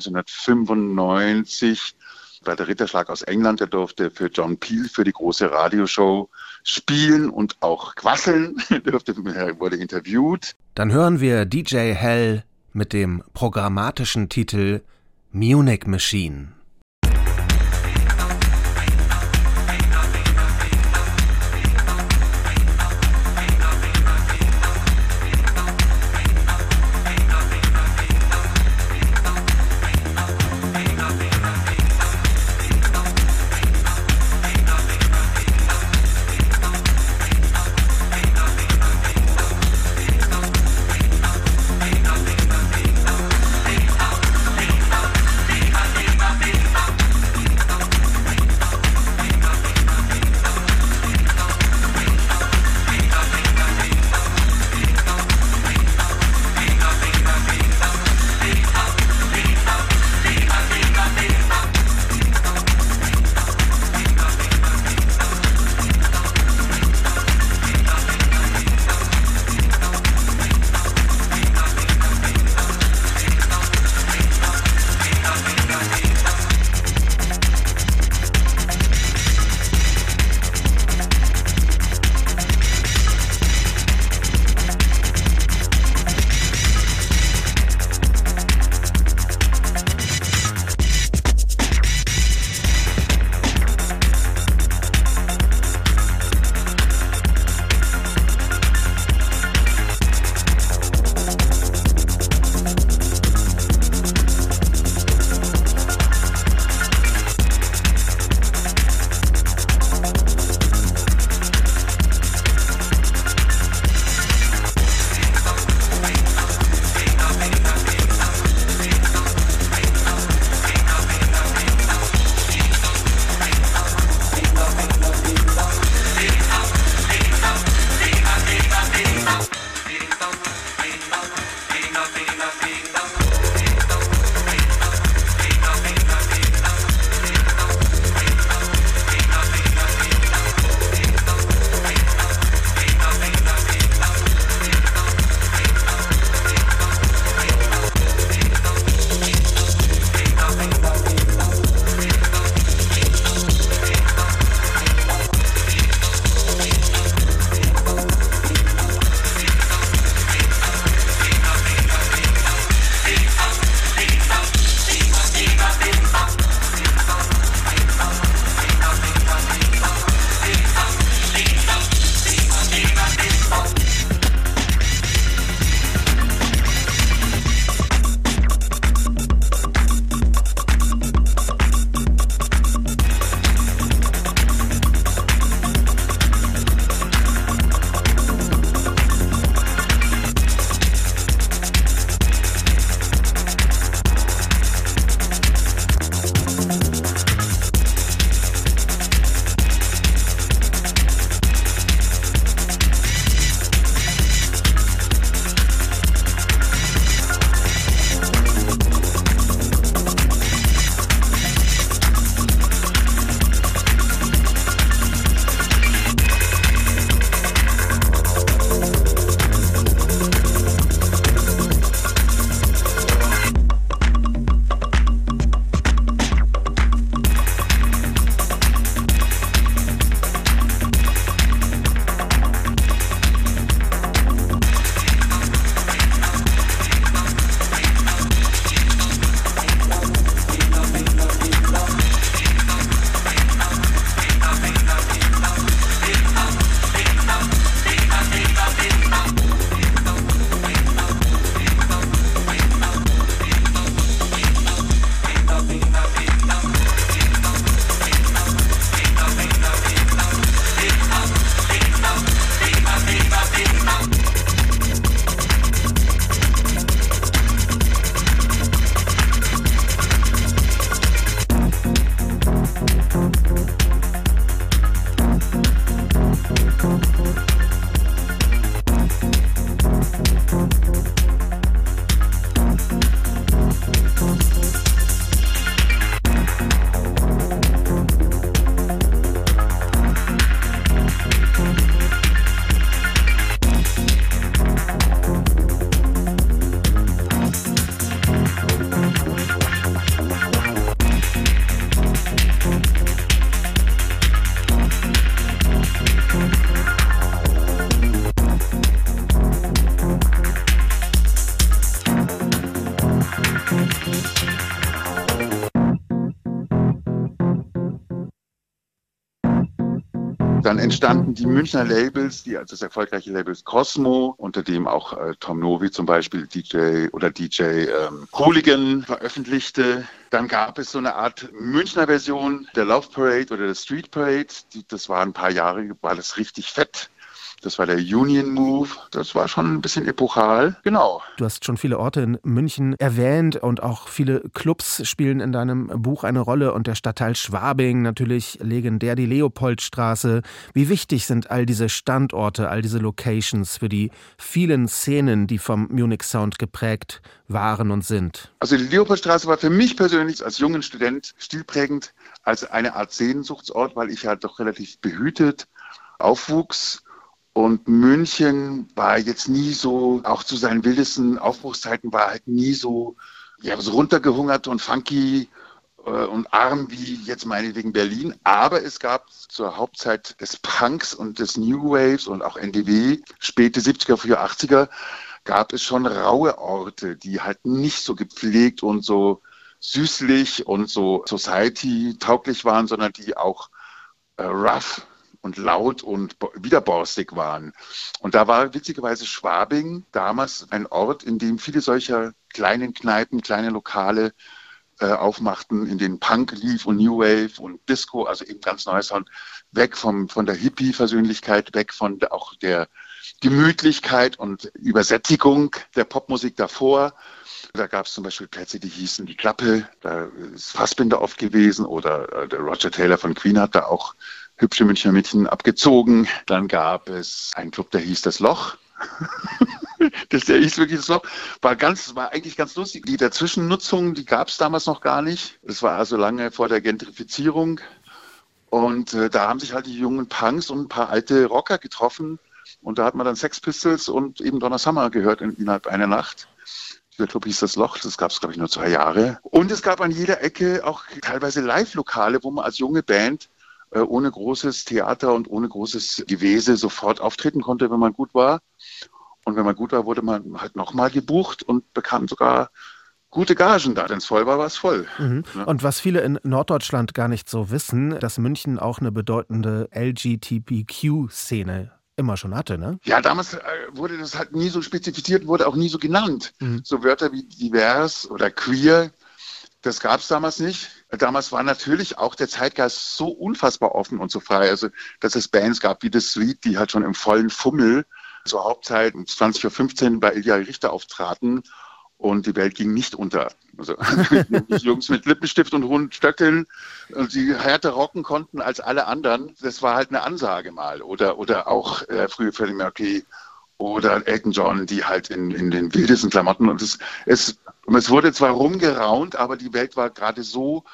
neunzehnhundertfünfundneunzig bei der Ritterschlag aus England, der durfte für John Peel, für die große Radioshow spielen und auch quasseln, durfte, wurde interviewt. Dann hören wir D J Hell mit dem programmatischen Titel Munich Machine. Bye. Dann entstanden die Münchner Labels, die also das erfolgreiche Label Cosmo, unter dem auch äh, Tom Novi zum Beispiel D J oder D J ähm, Hooligan veröffentlichte. Dann gab es so eine Art Münchner Version der Love Parade oder der Street Parade. Die, das war ein paar Jahre, war das richtig fett. Das war der Union Move. Das war schon ein bisschen epochal. Genau. Du hast schon viele Orte in München erwähnt und auch viele Clubs spielen in deinem Buch eine Rolle und der Stadtteil Schwabing natürlich legendär, die Leopoldstraße. Wie wichtig sind all diese Standorte, all diese Locations für die vielen Szenen, die vom Munich Sound geprägt waren und sind? Also die Leopoldstraße war für mich persönlich als jungen Student stilprägend, als eine Art Sehnsuchtsort, weil ich ja doch relativ behütet aufwuchs. Und München war jetzt nie so, auch zu seinen wildesten Aufbruchszeiten war halt nie so, ja, so runtergehungert und funky äh, und arm wie jetzt meinetwegen Berlin. Aber es gab zur Hauptzeit des Punks und des New Waves und auch N D W, späte siebziger, frühe achtziger, gab es schon raue Orte, die halt nicht so gepflegt und so süßlich und so Society-tauglich waren, sondern die auch äh, rough und laut und widerborstig waren. Und da war witzigerweise Schwabing damals ein Ort, in dem viele solcher kleinen Kneipen, kleine Lokale äh, aufmachten, in denen Punk lief und New Wave und Disco, also eben ganz neues Sound, weg vom, von der Hippie-Versöhnlichkeit, weg von der, auch der Gemütlichkeit und Übersättigung der Popmusik davor. Da gab es zum Beispiel Plätze, die hießen Die Klappe, da ist Fassbinder oft gewesen oder äh, der Roger Taylor von Queen hat da auch hübsche Münchner Mädchen abgezogen. Dann gab es einen Club, der hieß Das Loch. das, der hieß wirklich Das Loch. War, ganz, war eigentlich ganz lustig. Die Dazwischennutzung, die gab es damals noch gar nicht. Das war also lange vor der Gentrifizierung. Und äh, da haben sich halt die jungen Punks und ein paar alte Rocker getroffen. Und da hat man dann Sex Pistols und eben Donna Summer gehört in, innerhalb einer Nacht. Der Club hieß Das Loch, das gab es, glaube ich, nur zwei Jahre. Und es gab an jeder Ecke auch teilweise Live-Lokale, wo man als junge Band ohne großes Theater und ohne großes Gewese sofort auftreten konnte, wenn man gut war. Und wenn man gut war, wurde man halt nochmal gebucht und bekam sogar gute Gagen da. Wenn es voll war, war es voll. Mhm. Ja. Und was viele in Norddeutschland gar nicht so wissen, dass München auch eine bedeutende L G B T Q-Szene immer schon hatte, ne? Ja, damals äh, wurde das halt nie so spezifiziert, wurde auch nie so genannt. Mhm. So Wörter wie divers oder queer, das gab es damals nicht. Damals war natürlich auch der Zeitgeist so unfassbar offen und so frei, also dass es Bands gab wie The Sweet, die halt schon im vollen Fummel zur Hauptzeit um zwanzig Uhr fünfzehn bei Ilja Richter auftraten und die Welt ging nicht unter. Also Jungs mit Lippenstift und hohen Stöckeln, die härter rocken konnten als alle anderen. Das war halt eine Ansage mal. Oder, oder auch äh, frühe Freddie Mercury oder Elton John, die halt in, in den wildesten Klamotten und es, es, es wurde zwar rumgeraunt, aber die Welt war gerade so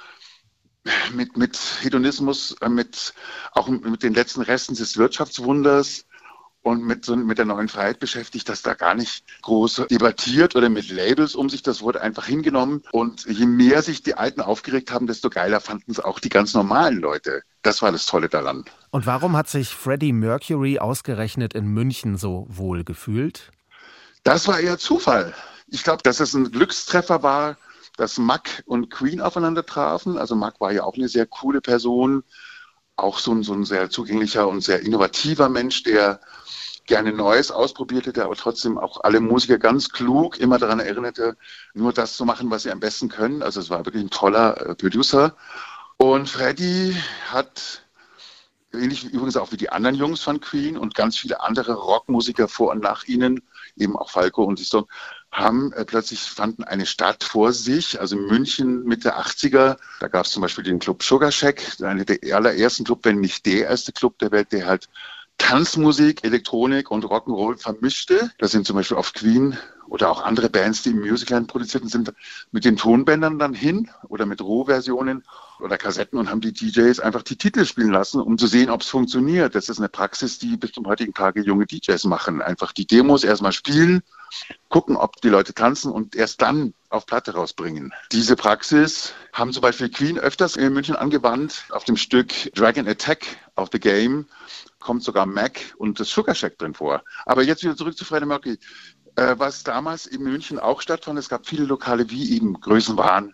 mit, mit Hedonismus, mit, auch mit den letzten Resten des Wirtschaftswunders und mit, so, mit der neuen Freiheit beschäftigt, dass da gar nicht groß debattiert oder mit Labels um sich, das wurde einfach hingenommen. Und je mehr sich die Alten aufgeregt haben, desto geiler fanden es auch die ganz normalen Leute. Das war das Tolle daran. Und warum hat sich Freddie Mercury ausgerechnet in München so wohl gefühlt? Das war eher Zufall. Ich glaube, dass es ein Glückstreffer war, dass Mac und Queen aufeinander trafen. Also Mac war ja auch eine sehr coole Person, auch so ein, so ein sehr zugänglicher und sehr innovativer Mensch, der gerne Neues ausprobierte, der aber trotzdem auch alle Musiker ganz klug immer daran erinnerte, nur das zu machen, was sie am besten können. Also es war wirklich ein toller äh, Producer. Und Freddie hat, ähnlich wie übrigens auch wie die anderen Jungs von Queen und ganz viele andere Rockmusiker vor und nach ihnen, eben auch Falco und die Stone, haben äh, plötzlich fanden eine Stadt vor sich, also München Mitte achtziger. Da gab es zum Beispiel den Club Sugar Shack, einer der allerersten Club, wenn nicht der erste Club der Welt, der halt Tanzmusik, Elektronik und Rock'n'Roll vermischte. Da sind zum Beispiel auf Queen oder auch andere Bands, die im Musicland produzierten, sind mit den Tonbändern dann hin oder mit Rohversionen oder Kassetten und haben die D Js einfach die Titel spielen lassen, um zu sehen, ob es funktioniert. Das ist eine Praxis, die bis zum heutigen Tage junge D Js machen. Einfach die Demos erstmal spielen, gucken, ob die Leute tanzen und erst dann auf Platte rausbringen. Diese Praxis haben zum Beispiel Queen öfters in München angewandt. Auf dem Stück Dragon Attack of the Game kommt sogar Mac und das Sugar Shack drin vor. Aber jetzt wieder zurück zu Freddie Mercury. Äh, was damals in München auch stattfand, es gab viele Lokale wie eben Größenwahn,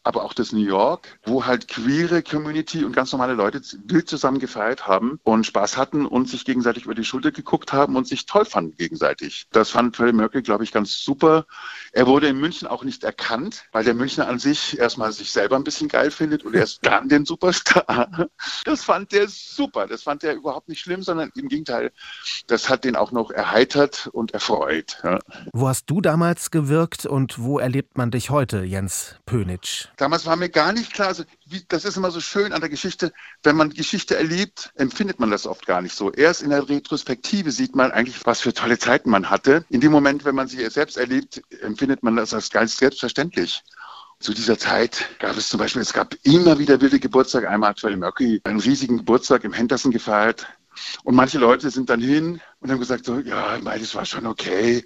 aber auch das New York, wo halt queere Community und ganz normale Leute wild zusammen gefeiert haben und Spaß hatten und sich gegenseitig über die Schulter geguckt haben und sich toll fanden gegenseitig. Das fand Freddie Mercury, glaube ich, ganz super. Er wurde in München auch nicht erkannt, weil der Münchner an sich erstmal sich selber ein bisschen geil findet und erst dann den Superstar. Das fand der super. Das fand der überhaupt nicht schlimm, sondern im Gegenteil, das hat den auch noch erheitert und erfreut. Ja. Wo hast du damals gewirkt und wo erlebt man dich heute, Jens Pönitsch? Damals war mir gar nicht klar, also wie, das ist immer so schön an der Geschichte, wenn man Geschichte erlebt, empfindet man das oft gar nicht so. Erst in der Retrospektive sieht man eigentlich, was für tolle Zeiten man hatte. In dem Moment, wenn man sie selbst erlebt, empfindet man das als ganz selbstverständlich. Zu dieser Zeit gab es zum Beispiel, es gab immer wieder wilde Geburtstage. Einmal hat Freddie Mercury einen riesigen Geburtstag im Henderson gefeiert. Und manche Leute sind dann hin und haben gesagt, so, ja, ich meine, das war schon okay.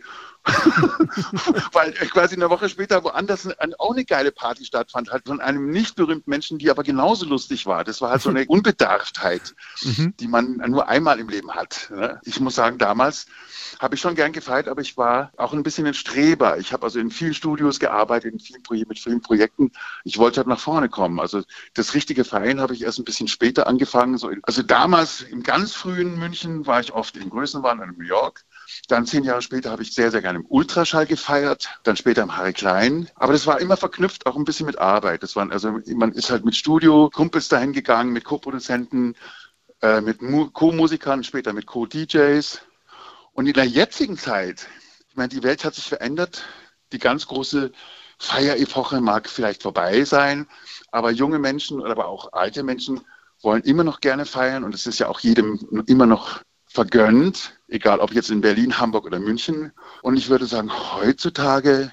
Weil quasi eine Woche später woanders eine, auch eine geile Party stattfand, halt von einem nicht berühmten Menschen, die aber genauso lustig war. Das war halt so eine Unbedarftheit, mhm. die man nur einmal im Leben hat. Ich muss sagen, damals habe ich schon gern gefeiert, aber ich war auch ein bisschen ein Streber. Ich habe also in vielen Studios gearbeitet, in vielen Pro- mit vielen Projekten. Ich wollte halt nach vorne kommen. Also das richtige Feiern habe ich erst ein bisschen später angefangen. So in, also damals im ganz frühen München war ich oft in Größenwahn in New York. Dann zehn Jahre später habe ich sehr, sehr gerne im Ultraschall gefeiert, dann später im Harry Klein. Aber das war immer verknüpft auch ein bisschen mit Arbeit. Das waren, also man ist halt mit Studio, Kumpels dahin gegangen, mit Co-Produzenten, äh, mit Mu- Co-Musikern, später mit Co-D Js. Und in der jetzigen Zeit, ich meine, die Welt hat sich verändert. Die ganz große Feierepoche mag vielleicht vorbei sein, aber junge Menschen, aber auch alte Menschen wollen immer noch gerne feiern und es ist ja auch jedem immer noch vergönnt, egal ob jetzt in Berlin, Hamburg oder München. Und ich würde sagen, heutzutage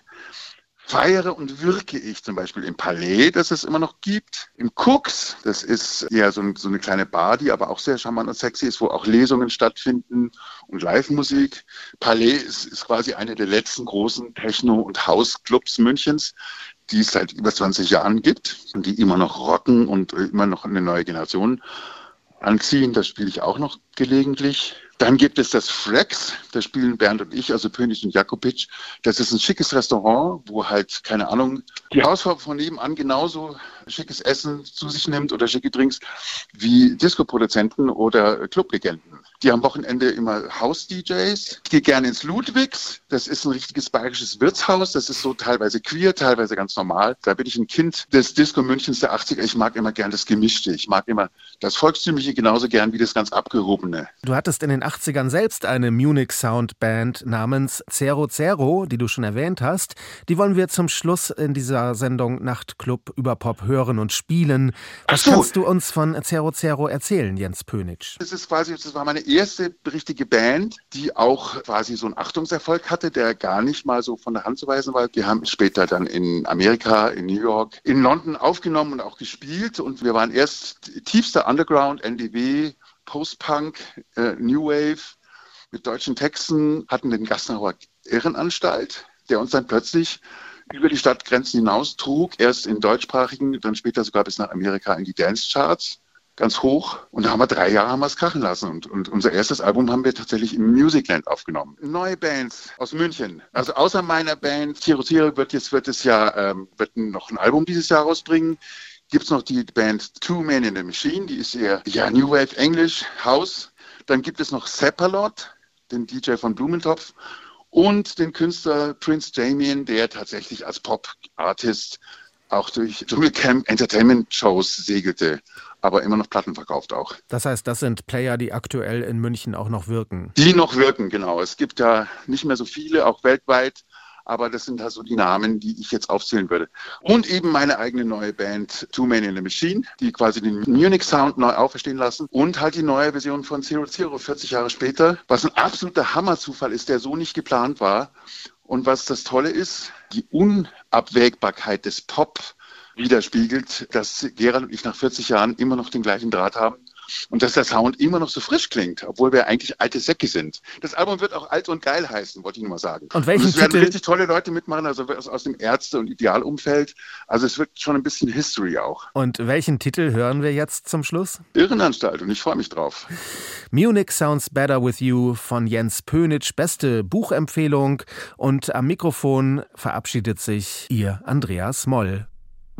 feiere und wirke ich zum Beispiel im Palais, das es immer noch gibt, im Cooks, das ist eher so, ein, so eine kleine Bar, die aber auch sehr charmant und sexy ist, wo auch Lesungen stattfinden und Live-Musik. Palais ist, ist quasi eine der letzten großen Techno- und House-Clubs Münchens, die es seit über zwanzig Jahren gibt und die immer noch rocken und immer noch eine neue Generation anziehen. Das spiele ich auch noch gelegentlich. Dann gibt es das Flex, da spielen Bernd und ich, also Pönitsch und Jakubitsch. Das ist ein schickes Restaurant, wo halt, keine Ahnung, die Hausfrau von nebenan genauso schickes Essen zu sich nimmt oder schicke Drinks wie Disco-Produzenten oder Clublegenden. Die am Wochenende immer House-D Js. Ich gehe gerne ins Ludwigs. Das ist ein richtiges bayerisches Wirtshaus. Das ist so teilweise queer, teilweise ganz normal. Da bin ich ein Kind des Disco Münchens der achtziger. Ich mag immer gern das Gemischte. Ich mag immer das Volkstümliche genauso gern wie das ganz Abgehobene. Du hattest in den achtzigern selbst eine Munich Sound Band namens Zero Zero, die du schon erwähnt hast. Die wollen wir zum Schluss in dieser Sendung Nachtclub über Pop hören und spielen. Was so. kannst du uns von Zero Zero erzählen, Jens Pönitsch? Das ist quasi, das war meine erste richtige Band, die auch quasi so einen Achtungserfolg hatte, der gar nicht mal so von der Hand zu weisen war. Wir haben später dann in Amerika, in New York, in London aufgenommen und auch gespielt und wir waren erst tiefster Underground, N D W, Post-Punk, äh, New Wave mit deutschen Texten, hatten den Gassenhauer Irrenanstalt, der uns dann plötzlich über die Stadtgrenzen hinaus trug, erst in deutschsprachigen, dann später sogar bis nach Amerika in die Dance-Charts, ganz hoch. Und da haben wir drei Jahre haben wir es krachen lassen. Und, und unser erstes Album haben wir tatsächlich im Musicland aufgenommen. Neue Bands aus München. Also außer meiner Band, Zero Zero wird jetzt wird es ja ähm, wird noch ein Album dieses Jahr rausbringen. Gibt es noch die Band Two Men in the Machine, die ist eher ja, New Wave, Englisch, House. Dann gibt es noch Seppalot, den D J von Blumentopf und den Künstler Prince Damien, der tatsächlich als Pop-Artist auch durch Dschungelcamp Entertainment-Shows segelte, aber immer noch Platten verkauft auch. Das heißt, das sind Player, die aktuell in München auch noch wirken? Die noch wirken, genau. Es gibt ja nicht mehr so viele, auch weltweit. Aber das sind halt so die Namen, die ich jetzt aufzählen würde. Und eben meine eigene neue Band Two Men in the Machine, die quasi den Munich Sound neu auferstehen lassen. Und halt die neue Version von Zero Zero, vierzig Jahre später. Was ein absoluter Hammerzufall ist, der so nicht geplant war. Und was das Tolle ist, die Unabwägbarkeit des Pop widerspiegelt, dass Gerald und ich nach vierzig Jahren immer noch den gleichen Draht haben. Und dass der Sound immer noch so frisch klingt, obwohl wir eigentlich alte Säcke sind. Das Album wird auch alt und geil heißen, wollte ich nur mal sagen. Und welchen und es werden Titel? richtig tolle Leute mitmachen, also aus dem Ärzte- und Idealumfeld. Also es wird schon ein bisschen History auch. Und welchen Titel hören wir jetzt zum Schluss? Irrenanstalt und ich freue mich drauf. Munich Sounds Better With You von Jens Pönitsch, beste Buchempfehlung. Und am Mikrofon verabschiedet sich Ihr Andreas Moll.